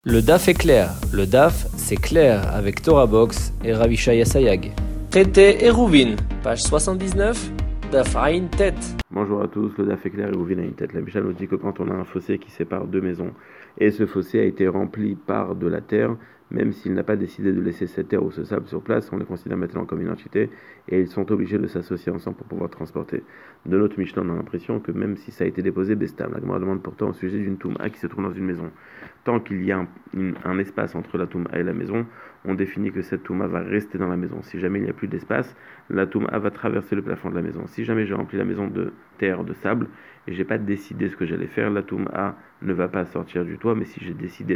Le DAF est clair. Le DAF, c'est clair avec Torah Box et Ravishaya Sayag. Traité Eruvin, page 79, DAF Ain Tet. Bonjour à tous, le DAF est clair et Eruvin a une tête. La Mishnah nous dit que quand on a un fossé qui sépare deux maisons, et ce fossé a été rempli par de la terre, même s'il n'a pas décidé de laisser cette terre ou ce sable sur place, on les considère maintenant comme une entité, et ils sont obligés de s'associer ensemble pour pouvoir transporter. De notre Mishnah, on a l'impression que même si ça a été déposé Bestam, la Gemara demande pourtant au sujet d'une Touma qui se trouve dans une maison. Tant qu'il y a un espace entre la Touma et la maison, on définit que cette Touma va rester dans la maison. Si jamais il n'y a plus d'espace, la Touma va traverser le plafond de la maison. Si jamais j'ai rempli la maison de terre, de sable, et j'ai pas décidé ce que j'allais faire, la Touma ne va pas sortir du toit, mais si j'ai décidé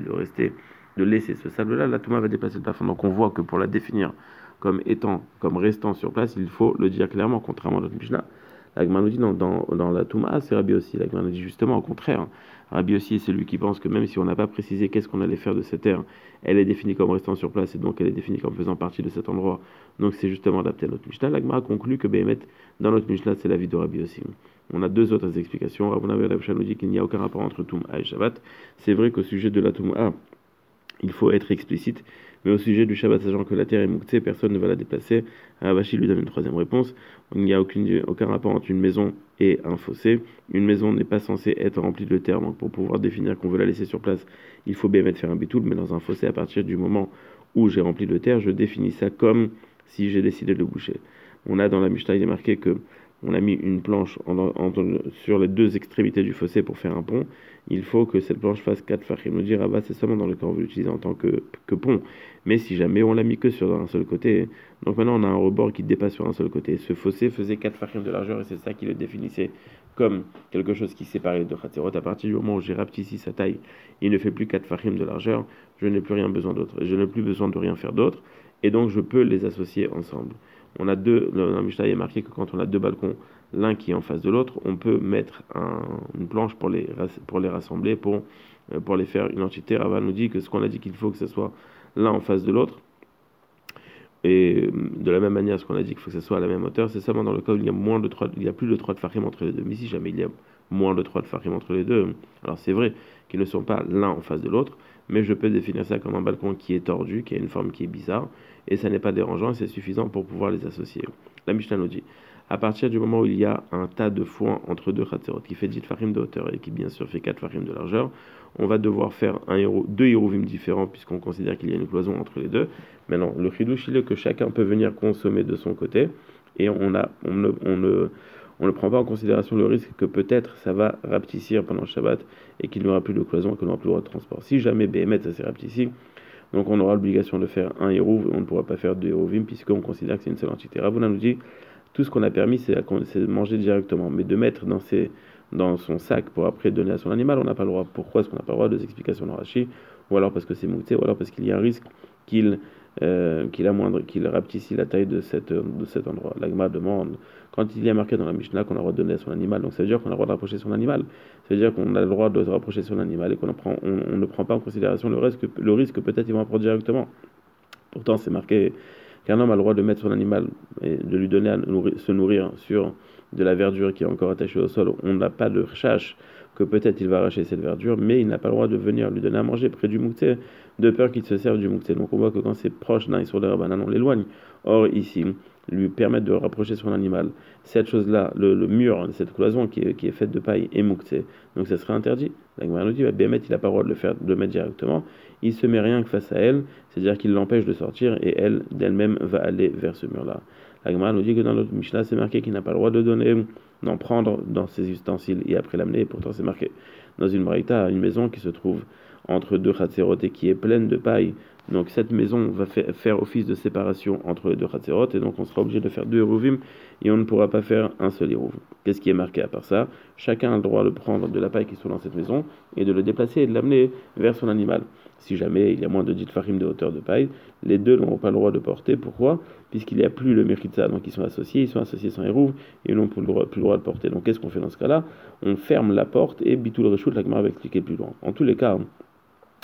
de laisser ce sable-là, la Touma va déplacer le plafond. Donc on voit que pour la définir comme restant sur place, il faut le dire clairement, contrairement à notre Mishnah. La Gemara nous dit dans la Touma, c'est Rabbi aussi. La Gemara nous dit justement au contraire. Rabbi aussi est celui qui pense que même si on n'a pas précisé qu'est-ce qu'on allait faire de cette terre, elle est définie comme restant sur place et donc elle est définie comme faisant partie de cet endroit. Donc c'est justement adapté à notre Mishnah. La Gemara conclut que Béhémet, dans notre Mishnah, c'est l'avis de Rabbi aussi. On a deux autres explications. Rabbi nous dit qu'il n'y a aucun rapport entre Touma et Shabbat. C'est vrai qu'au sujet de la Touma, il faut être explicite, mais au sujet du Shabbat, sachant que la terre est mouktée, personne ne va la déplacer. Ravashi lui donne une troisième réponse. Il n'y a aucun rapport entre une maison et un fossé. Une maison n'est pas censée être remplie de terre, donc pour pouvoir définir qu'on veut la laisser sur place, il faut bien mettre faire un bitoul, mais dans un fossé, à partir du moment où j'ai rempli de terre, je définis ça comme si j'ai décidé de le boucher. On a dans la Mishnah, il est marqué que on a mis une planche sur les deux extrémités du fossé pour faire un pont. Il faut que cette planche fasse 4 fachim. Nous dit Rabat, c'est seulement dans le cas où on veut l'utiliser en tant que pont. Mais si jamais on l'a mis que sur un seul côté, donc maintenant on a un rebord qui dépasse sur un seul côté. Ce fossé faisait 4 fachim de largeur et c'est ça qui le définissait comme quelque chose qui séparait de Khatserot. À partir du moment où j'ai rapetissé sa taille, il ne fait plus 4 fachim de largeur, je n'ai plus rien besoin d'autre. Je n'ai plus besoin de rien faire d'autre et donc je peux les associer ensemble. On a dans la Mishnah, il est marqué que quand on a deux balcons, l'un qui est en face de l'autre, on peut mettre une planche pour les rassembler, pour les faire une entité. Rava nous dit que ce qu'on a dit qu'il faut que ce soit l'un en face de l'autre, et de la même manière, ce qu'on a dit qu'il faut que ce soit à la même hauteur, c'est seulement dans le cas où il y a plus de 3 tfachim entre les deux. Mais si jamais il y a moins de 3 tfachim entre les deux, alors c'est vrai qu'ils ne sont pas l'un en face de l'autre, mais je peux définir ça comme un balcon qui est tordu, qui a une forme qui est bizarre, et ça n'est pas dérangeant, et c'est suffisant pour pouvoir les associer. La Mishnah nous dit, à partir du moment où il y a un tas de foin entre deux khatserot, qui fait 10 tfachim de hauteur et qui bien sûr fait 4 tfachim de largeur, on va devoir faire deux héruvim différents puisqu'on considère qu'il y a une cloison entre les deux. Maintenant, le chidouch, il est que chacun peut venir consommer de son côté et on ne prend pas en considération le risque que peut-être ça va rapetissir pendant le Shabbat et qu'il n'y aura plus de cloison et qu'on n'aura plus le droit de transport. Si jamais Béhémet ça s'est rapetissé, donc on aura l'obligation de faire un hérouv et on ne pourra pas faire deux héruvim puisqu'on considère que c'est une seule entité. Ravuna nous dit tout ce qu'on a permis c'est de manger directement, mais de mettre dans son sac pour après donner à son animal, on n'a pas le droit. Pourquoi est-ce qu'on n'a pas le droit? Deux explications dans Rashi, ou alors parce que c'est mouté, ou alors parce qu'il y a un risque qu'il rapetisse la taille de cet endroit. L'Agma demande, quand il y a marqué dans la Mishnah qu'on a le droit de donner à son animal, donc ça veut dire qu'on a le droit de rapprocher son animal. Ça veut dire qu'on a le droit de rapprocher son animal et qu'on ne prend pas en considération le risque que peut-être ils vont apprendre directement. Pourtant, c'est marqué qu'un homme a le droit de mettre son animal et de lui donner à se nourrir sur de la verdure qui est encore attachée au sol. On n'a pas de recherche que peut-être il va arracher cette verdure, mais il n'a pas le droit de venir lui donner à manger près du moukté, de peur qu'il se serve du moukté. Donc on voit que quand c'est proche d'un sur de Rabbanan, on l'éloigne. Or ici, lui permettre de rapprocher son animal, cette chose-là, le mur, cette cloison qui est faite de paille est moukté, donc ça serait interdit. La Gemara nous dit, Béhémet, il n'a pas le droit de le mettre directement, il se met rien que face à elle, c'est-à-dire qu'il l'empêche de sortir et elle, d'elle-même, va aller vers ce mur-là. La Gemara nous dit que dans notre Mishnah, c'est marqué qu'il n'a pas le droit de d'en prendre dans ses ustensiles et après l'amener, et pourtant c'est marqué dans une braïta, une maison qui se trouve entre deux khatserot et qui est pleine de paille. Donc cette maison va faire office de séparation entre les deux khatserot et donc on sera obligé de faire deux héruvim et on ne pourra pas faire un seul hérouv. Qu'est-ce qui est marqué à part ça? Chacun a le droit de prendre de la paille qui se trouve dans cette maison et de le déplacer et de l'amener vers son animal. Si jamais il y a moins de 10 tfachim de hauteur de paille, les deux n'auront pas le droit de porter. Pourquoi? Puisqu'il n'y a plus le mechitza, donc ils sont associés sans hérouv et ils n'ont plus le droit de porter. Donc qu'est-ce qu'on fait dans ce cas-là? On ferme la porte et bitul reshut, la Gemara va expliquer plus loin. En tous les cas,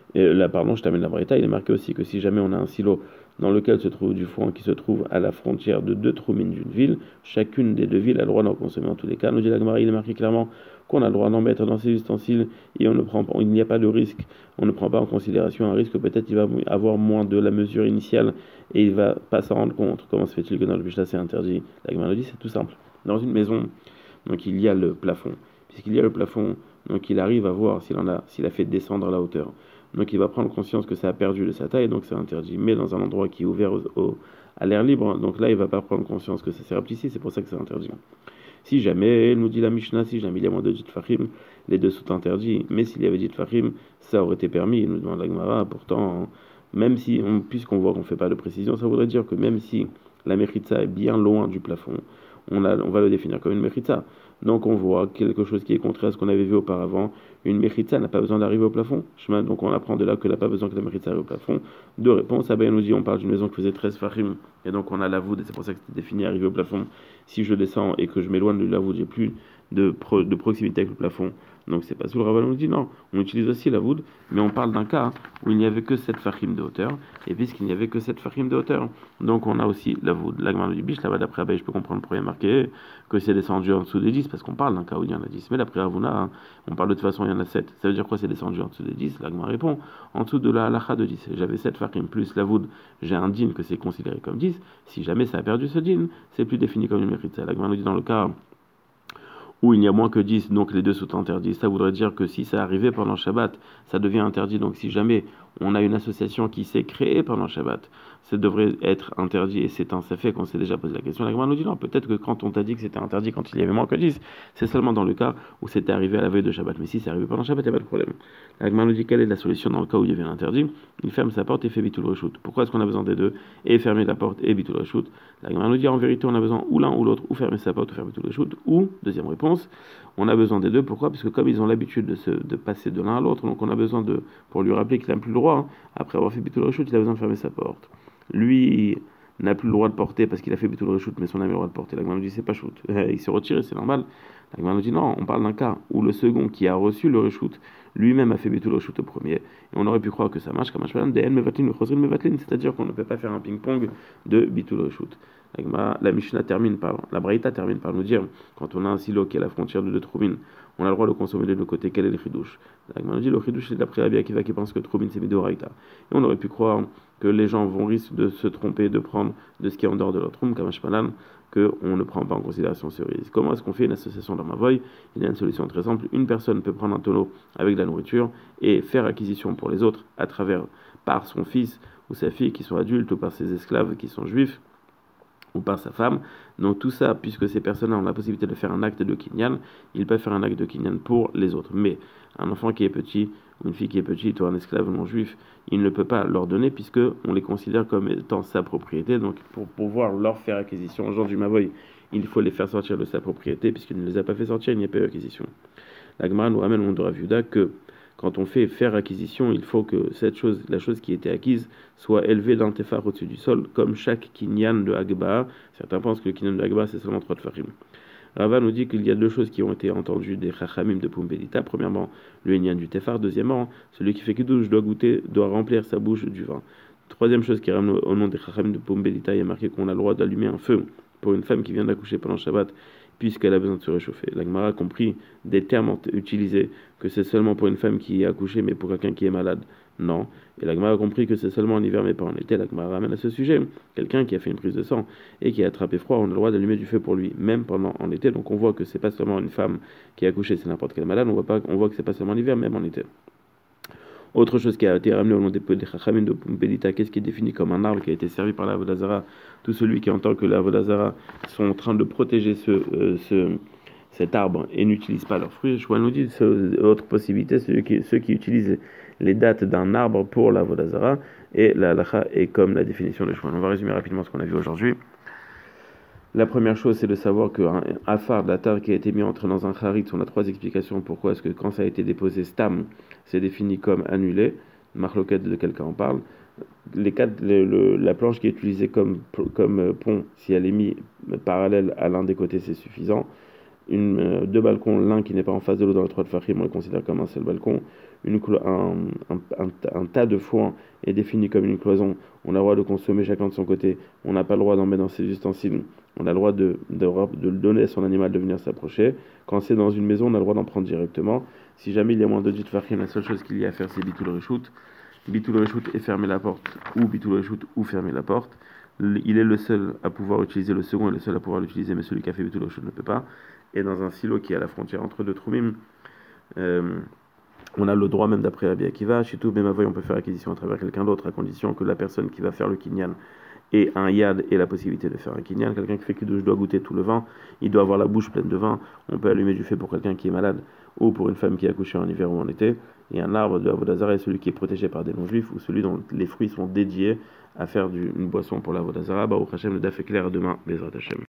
Et là, pardon, je termine la braïta, il est marqué aussi que si jamais on a un silo dans lequel se trouve du foin qui se trouve à la frontière de deux troumines d'une ville, chacune des deux villes a le droit d'en consommer en tous les cas. Nous dit la Gemara, il est marqué clairement qu'on a le droit d'en mettre dans ses ustensiles et on ne prend pas, il n'y a pas de risque, on ne prend pas en considération un risque, peut-être il va avoir moins de la mesure initiale et il va pas s'en rendre compte. Comment se fait-il que dans le Mishnah c'est interdit? La Gemara nous dit c'est tout simple. Dans une maison, donc il y a le plafond. Puisqu'il y a le plafond, donc il arrive à voir s'il a fait descendre la hauteur. Donc il va prendre conscience que ça a perdu de sa taille, donc c'est interdit. Mais dans un endroit qui est ouvert à l'air libre, donc là il va pas prendre conscience que ça s'est rapetissi, c'est pour ça que c'est interdit. Si jamais, nous dit la Mishnah, si jamais il y a moins de Fahim, les deux sont interdits. Mais s'il y avait Fahim, ça aurait été permis, nous demande la Gemara. Pourtant, même si, puisqu'on voit qu'on ne fait pas de précision, ça voudrait dire que même si la Mechitza est bien loin du plafond, on va le définir comme une Mechitza. Donc on voit quelque chose qui est contraire à ce qu'on avait vu auparavant. Une Mechitza n'a pas besoin d'arriver au plafond. Donc on apprend de là qu'elle n'a pas besoin que la Mechitza arrive au plafond. Deux réponses. Abaya nous dit on parle d'une maison qui faisait 13 Fahim. Et donc on a la voûte, et c'est pour ça que c'était défini arriver au plafond. Si je descends et que je m'éloigne de la voûte, j'ai plus de proximité avec le plafond. Donc c'est pas sous le Rabbin nous dit non. On utilise aussi la voûte, mais on parle d'un cas où il n'y avait que 7 Fahim de hauteur. Et puisqu'il n'y avait que 7 Fahim de hauteur, donc on a aussi la voûte. La Gemara du Biche, là-bas d'après Abaye, je peux comprendre pour y marqué que c'est descendu en dessous des 10, parce qu'on parle d'un cas où il y en a 10. Mais d'après Ravuna, on parle de toute façon il y en a 7. Ça veut dire quoi c'est descendu en dessous des 10? La Gemara répond en dessous de la halakha de 10. J'avais 7 Fahim plus la voûte, j'ai un din que c'est considéré comme 10. Si jamais ça a perdu ce din, c'est plus défini comme une mérite. La Gemara nous dit dans le cas où il y a moins que 10, donc les deux sont interdits. Ça voudrait dire que si ça arrivait pendant Shabbat, ça devient interdit. Donc si jamais on a une association qui s'est créée pendant Shabbat, ça devrait être interdit. Et c'est un fait qu'on s'est déjà posé la question. La Gemara nous dit non, peut-être que quand on t'a dit que c'était interdit quand il y avait moins que 10, c'est seulement dans le cas où c'était arrivé à la veille de Shabbat. Mais si c'est arrivé pendant Shabbat, il n'y a pas de problème. La Gemara nous dit quelle est la solution dans le cas où il y avait un interdit? Il ferme sa porte et fait bitul reshoot. Pourquoi est-ce qu'on a besoin des deux? Et fermer la porte et bitul reshoot. La Gemara nous dit en vérité on a besoin ou l'un ou l'autre, ou fermer sa porte ou faire bitul reshoot, ou, deuxième réponse, on a besoin des deux. Pourquoi? Parce que comme ils ont l'habitude de passer de l'un à l'autre, donc on a besoin pour lui rappeler qu'il n'a plus le droit, après avoir fait bitul reshoot, il a besoin de fermer sa porte. Lui n'a plus le droit de porter parce qu'il a fait bitul reshoot, mais son ami a le droit de porter. La Gemara nous dit c'est pas shoot. Il s'est retiré, c'est normal. La Gemara nous dit non, on parle d'un cas où le second qui a reçu le reshoot lui-même a fait bitul reshoot au premier. Et on aurait pu croire que ça marche, c'est-à-dire qu'on ne peut pas faire un ping-pong de bitul reshoot. La Mishnah termine par, la Braïta termine par nous dire, quand on a un silo qui est à la frontière de deux troumines, on a le droit de consommer de deux côtés. Quel est le chidouche? La Gemara nous dit le chidouche c'est d'après Rabbi Akiva qui pense que troumine c'est midoraïta. Et on aurait pu croire que les gens vont risquer de se tromper, de prendre de ce qui est en dehors de leur troum, comme un qu'on ne prend pas en considération ce risque. Comment est-ce qu'on fait une association dans Mavoy? Il y a une solution très simple. Une personne peut prendre un tonneau avec de la nourriture et faire acquisition pour les autres à travers, par son fils ou sa fille qui sont adultes ou par ses esclaves qui sont juifs ou par sa femme. Donc tout ça, puisque ces personnes-là ont la possibilité de faire un acte de kinyan, ils peuvent faire un acte de kinyan pour les autres. Mais un enfant qui est petit, ou une fille qui est petite, ou un esclave non juif, il ne peut pas leur donner, puisque on les considère comme étant sa propriété. Donc pour pouvoir leur faire acquisition aux gens du Mavoy, il faut les faire sortir de sa propriété, puisqu'il ne les a pas fait sortir, il n'y a pas eu acquisition. La Gemara nous ramène au monde de Rav Yehuda que quand on fait faire acquisition, il faut que la chose qui était acquise, soit élevée d'un tefar au-dessus du sol, comme chaque kinyan de Agba. Certains pensent que le kinyan de Agba, c'est seulement 3 tefachim. Rava nous dit qu'il y a deux choses qui ont été entendues des chachamim de Pumbedita. Premièrement, le kinyan du tefar. Deuxièmement, celui qui fait kiddush doit remplir sa bouche du vin. Troisième chose qui ramène au nom des chachamim de Pumbedita, il y a marqué qu'on a le droit d'allumer un feu pour une femme qui vient d'accoucher pendant Shabbat, puisqu'elle a besoin de se réchauffer. La Gemara a compris des termes utilisés, que c'est seulement pour une femme qui est accouchée, mais pour quelqu'un qui est malade, non. Et la Gemara a compris que c'est seulement en hiver, mais pas en été. La Gemara ramène à ce sujet quelqu'un qui a fait une prise de sang et qui a attrapé froid, on a le droit d'allumer du feu pour lui, même pendant en été. Donc on voit que c'est pas seulement une femme qui est accouchée, c'est n'importe quelle malade. On voit que c'est pas seulement en hiver, même en été. Autre chose qui a été ramenée au nom des Chachamim de Pumbedita, qu'est-ce qui est défini comme un arbre qui a été servi par la Vodazara? Tout celui qui entend que la Vodazara sont en train de protéger cet arbre et n'utilisent pas leurs fruits. Je nous dit autre possibilité, ceux qui utilisent les dates d'un arbre pour la Vodazara, et la halacha est comme la définition de Shmuel. On va résumer rapidement ce qu'on a vu aujourd'hui. La première chose, c'est de savoir qu'un afar d'atar qui a été mis dans un charitz, on a 3 explications. Pourquoi est-ce que quand ça a été déposé stam, c'est défini comme annulé, marloquette de quelqu'un en parle. La planche qui est utilisée comme pont, si elle est mise parallèle à l'un des côtés, c'est suffisant. deux balcons, l'un qui n'est pas en face de l'autre dans le 3 de Fahim, on le considère comme un seul balcon. Un tas de foin est défini comme une cloison. On a le droit de consommer chacun de son côté. On n'a pas le droit d'en mettre dans ses ustensiles. On a le droit de le donner à son animal de venir s'approcher. Quand c'est dans une maison, on a le droit d'en prendre directement. Si jamais il y a moins de 10 Fahim, la seule chose qu'il y a à faire, c'est bitul reshout. Bitul reshout et fermer la porte, ou bitul reshout ou fermer la porte. Il est le seul à pouvoir utiliser, le second est le seul à pouvoir l'utiliser, mais celui qui a fait bitul reshout ne peut pas. Et dans un silo qui est à la frontière entre deux troumim, on a le droit, même d'après Rabbi Akiva, chez tout Bemavoy, on peut faire acquisition à travers quelqu'un d'autre, à condition que la personne qui va faire le kinyan ait un yad et la possibilité de faire un kinyan. Quelqu'un qui fait kiddush doit goûter tout le vin, il doit avoir la bouche pleine de vin. On peut allumer du feu pour quelqu'un qui est malade ou pour une femme qui a accouché en hiver ou en été. Et un arbre de Avodazara est celui qui est protégé par des non-juifs ou celui dont les fruits sont dédiés à faire une boisson pour l'Avodazara. Baruch Hashem, le daf est clair, à demain, Bezrat Hashem.